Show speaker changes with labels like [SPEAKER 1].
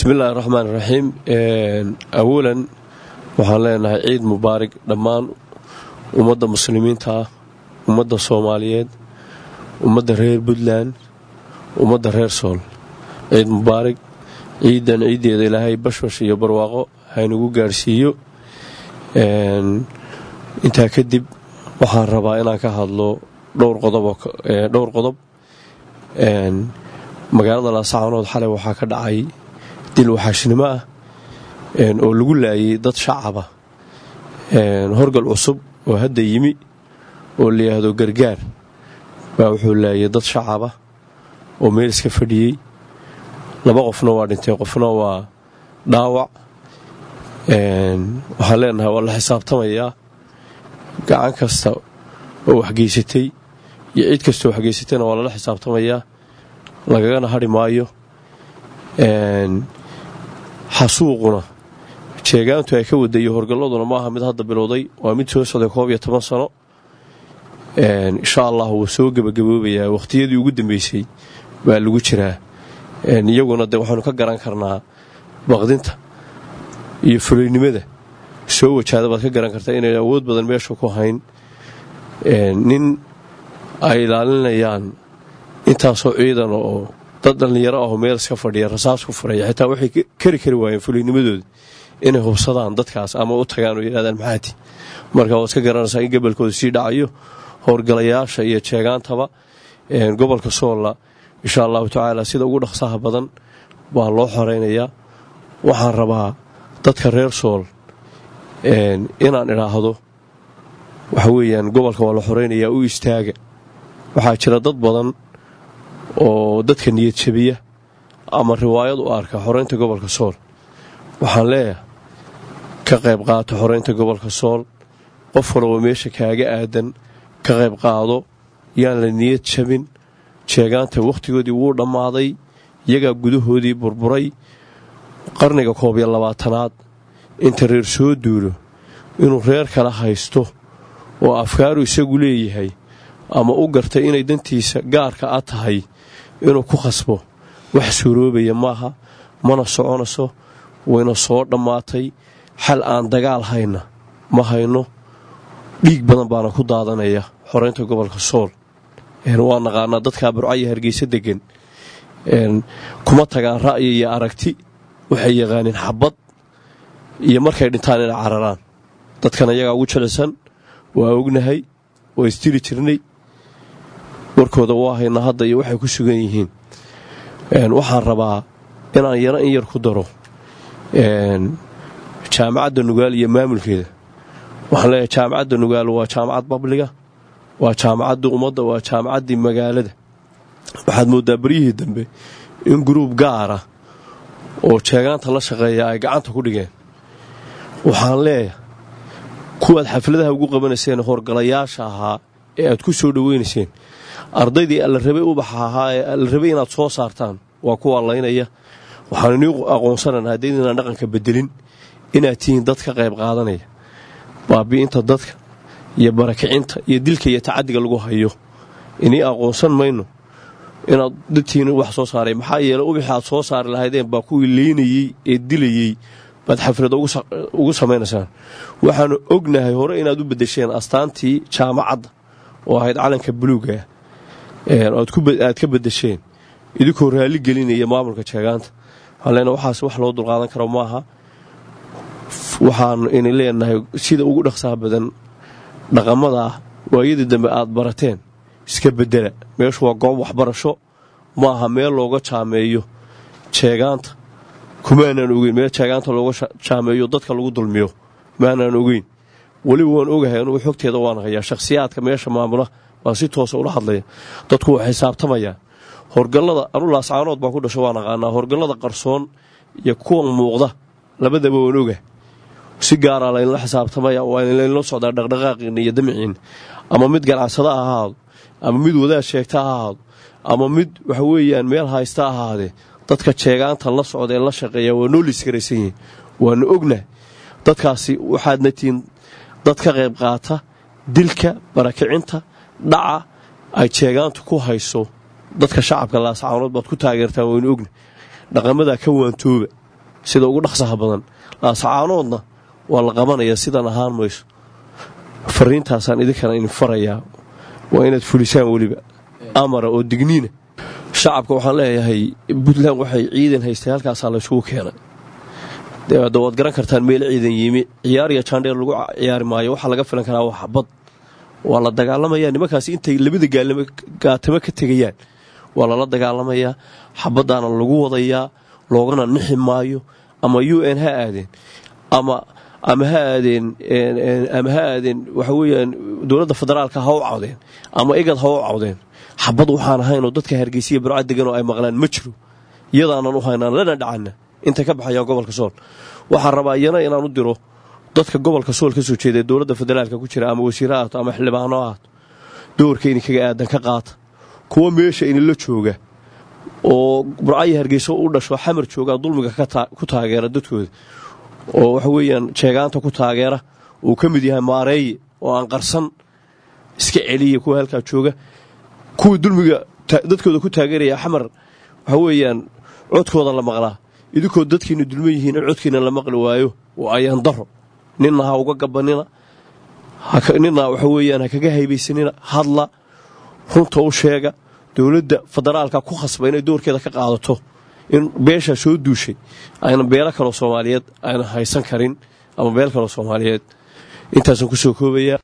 [SPEAKER 1] بسم الله الرحمن الرحيم. أولا waxaan leenahay ciid mubaarak dhammaan ummadda muslimiinta ah, ummadda Soomaaliyeed, ummadda reer Puntland, ummadda reer Sool. ciid mubaarak, ciidan ciideeda Ilaahay bashbash iyo barwaaqo haynagu gaarsiiyo. intaa kadib waxaan rabaa inaan ka hadlo dhowr qodob. magaalada Laascaanood xalay waxaa ka dhacay dil waxaashnimo ah oo lagu laayay dad shacab ah. horgal cusub oo hadda yimi oo la yiraahdo gargaar baa wuxuu laayay dad shacab ah oo meel iska fadhiyay. laba qofna waa dhintay, qofna waa dhaawac. waxaan leenahay waa la xisaabtamayaa gacan kasta oo wax geysatay iyo cid kasta oo wax geysatayna waa la xisaabtamayaa, lagagana hadhi maayo. xasuuquna sheegaantu ay ka wadayo horgalladuna maaha mid hadda bilowday, waa mid soo socday 11 sano. insha Allah wuu soo gabagaboobayaa, waqtiyadii ugu dambeysay baa lagu jiraa. iyaguna waxaanu ka garan karnaa baqdinta iyo fulinimada soo wajahda baad ka garan kartaa inay awood badan meesha ku hayn. nin ay ilaalinayaan intaasoo ciidan oo dad dhalinyaro ah oo meel iska fadhiya rasaas ku furaya, xitaa waxay kari waayeen fulinimadooda inay hubsadaan dadkaas ama u tagaan oo yidhahdaan maxaati. marka waad iska garanaysaa in gobolkooda sii dhacayo. howlgalayaasha iyo jeegaantaba gobolka Soola insha Allahu tacaala sida ugu dhaqsaha badan waa loo xoreynayaa. waxaan rabaa dadka reer Sool inaan idhaahdo waxa weeyaan gobolka waa la xoreynayaa, u istaaga. waxaa jira dad badan oo dadka niyad jabiya ama riwaayad u arka xoreynta gobolka Sool. waxaan leeyahay ka qayb qaato xoreynta gobolka Sool. qof walba meesha kaaga aadan ka qayb qaado, yaan la niyad jabin. jeegaanta waqtigoodii wuu dhammaaday, iyagaa gudahoodii burburay. qarniga 21aad inta reer soo duulo inuu reer kala haysto oo afkaaru isagu leeyahay ama u gartay inay dantiisa gaarka ah tahay inuu ku khasbo wax suuroobaya maaha, mana soconayso. wayna soo dhammaatay. xal aan dagaal hayna ma hayno. dhiig badan baana ku daadanaya xoreynta gobolka Sool. waa naqaanaa dadka Burco iyo Hargeysa degan kuma tagaan ra'yi iyo aragti, waxay yaqaaniin xabad iyo markay dhintaan inay cararaan. dadkan iyagaa ugu jilicsan, waa ognahay, waa istiri jirnay, warkooda waa haynaa hadda iyo waxay ku sugan yihiin. waxaan rabaa inaan in yar ku daro jaamacadda Nugaal iyo maamulkeeda. waxaan leeyahay jaamacadda Nugaal waa jaamacad babliga, waa jaamacadda ummadda, waa jaamacaddii magaalada. waxaad moodaa baryihii dambe in gruub gaara oo jeegaanta la shaqeeya ay gacanta ku dhigeen. waxaan leeyahay kuwaad xafladaha ugu qabanayseen horgalayaasha ahaa ee aad ku soo dhaweynayseen, ardaydii alla rabay ubaxa ahaa ee alla rabay inaad soo saartaan waa kuwa laynaya. waxaan inuu aqoonsanaynaa haddaydinaan dhaqanka bedelin inaad tihiin dad ka qayb qaadanaya baabi'inta dadka iyo barakicinta iyo dilka iyo tacadiga lagu hayo. inii aqoonsan mayno inaad dadtiina wax soo saaray. maxaa yeelay ubaxa aad soo saari lahaydeen baa kuwii leynayey ee dilayey baad xaflada ugu samaynaysaan. waxaanu ognahay hore inaad u bedesheen astaantii jaamacadda oo ahayd calanka buluuga aad ka bedesheen idinkoo raali gelinaya maamulka jeegaanta. waxaan leenahay waxaas wax loo dulqaadan karo maaha. waxaan in leenahay sida ugu dhaqsaha badan dhaqamada ah waayadii dambe aad barateen iska bedela. meeshu waa goob waxbarasho maaha meel looga jaameeyo jeegaanta. kumaanan ogeyn meel jeegaanta looga jaameeyo dadka lagu dulmiyo, maanan ogeyn. weliba waan ogahay anugu xogteeda waan hayaa. shakhsiyaadka meesha maamula baa si toosa ula hadlaya. dadku waxay xisaabtamayaan horgallada. anu Laascaanood baan ku dhasho, waan aqaanaa horgallada qarsoon iyo kuwan muuqda labadaba waan ogahay. si gaara laynla xisaabtamaya, waa laynla socdaa dhaqdhaqaaqiina iyo damciin. ama mid ganacsada ha ahaado, ama mid wadaad sheegta ha ahaado, ama mid waxa weeyaan meel haysta ahaadee, dadka jeegaanta la socda ee la shaqeeya waa noo liiskaraysan yihiin. waanu ognahay dadkaasi waxaadna tihiin dad ka qayb qaata dilka, barakicinta, dhaca ay jeegaantu ku hayso dadka shacabka Laascaanood baad ku taageertaan. waynu ognahay dhaqamada ka waantooba sida ugu dhaqsaha badan laascaanoodna waa la qabanayaa sidan ahaan mayso fariintaasaan idinkana idin farayaa waa inaad fulisaan weliba amara oo digniina shacabka waxaan leeyahay Puntland waxay ciidan haystay halkaasaa la isugu keenay waad garan kartaan meel ciidan yimi ciyaar iyo jandheer lagu ciyaari maayo waxa laga filan karaa wax bad waa la dagaalamayaa nimankaas intay labada gaatama ka tegayaan waa la dagaalamayaa xabadaana lagu wadayaa loogana nixi maayo ama UN ha aadeen ama ha aadeen waxa weeyaan dawladda federaalka ha u cawdeen ama igad ha u cawdeen xabad waxaan ahaynoo dadka Hargeysa Burco degan oo ay maqlaan ma jiro iyadaanan u haynaan lana dhacana inta ka baxaya gobolka Sool waxa rabaa inaan u diro dadka gobolka Sool ka soo jeeday dawladda federaalka ku jira ama wasiirada ama xildhibaano doorkeeni kaga aadan ka qaata kuwa meesha in la jooga oo Burco Hargeysa u dhasho xamar jooga dulmiga ku taageera dadkooda oo waxa weeyaan jeegaanta ku taageera uu ka mid yahay maareey oo aan qarsan iska celiya kuwa halka jooga kuwa dulmiga dadkooda ku taageeraya xamar waxa weeyaan codkooda la maqlaa idinkoo dadkiina dulma yihiin codkiina la maqli waayo oo ayaan daro ninna ha uga gabanina ninna waxa weeyaan ha kaga haybaysanina hadla runta u sheega dawladda federaalka ku khasbay inay doorkeeda ka qaadato in beesha soo duushay ayna beela kale Soomaaliyeed ayna haysan karin ama beel kale Soomaaliyeed intaasan ku soo koobaya